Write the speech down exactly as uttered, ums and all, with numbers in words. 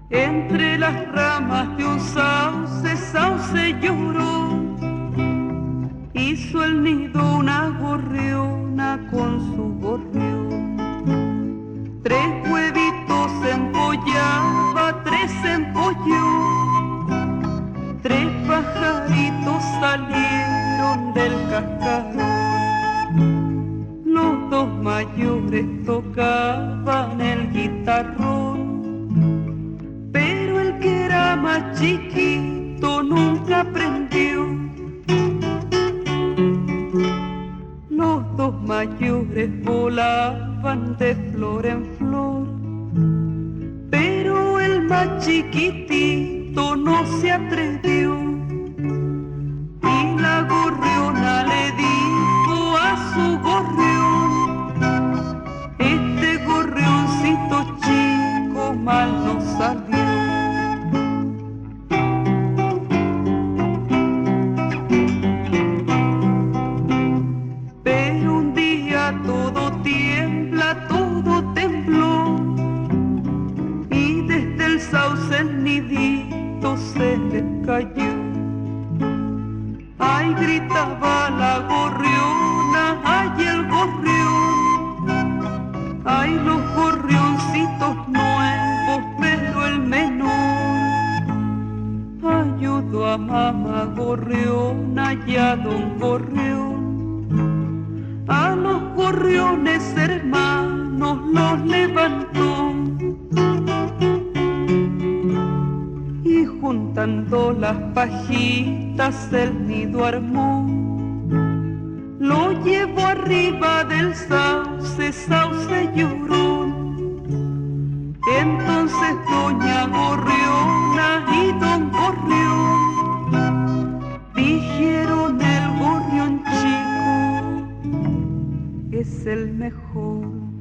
Entre las ramas de un sauce, sauce lloró. Hizo el nido una gorriona con su gorrión. Tres huevitos empollaba, tres empolló. Tres pajaritos salieron del cascarón. Los dos mayores tocaban el guitarrón, pero el que era más chiquito nunca aprendió. Los dos mayores volaban de flor en flor, pero el más chiquitito no se atrevió. Y la gorriona le dijo a su gorrión: este gorrioncito chico mal no salió. Pero un día todo tiembla, todo tembló, y desde el sauce el nidito se le cayó. Ay, gritaba la gorriona, ay, el gorrión. Ay, los gorrioncitos nuevos, pero el menor ayudó a mamá gorriona y a don gorrión. A los gorriones hermanos los levantó, y juntando las pajitas el nido armó. Lo llevó arriba del sauce, sauce llorón. Entonces doña Gorriona y don Gorrión dijeron: el gorrión chico es el mejor.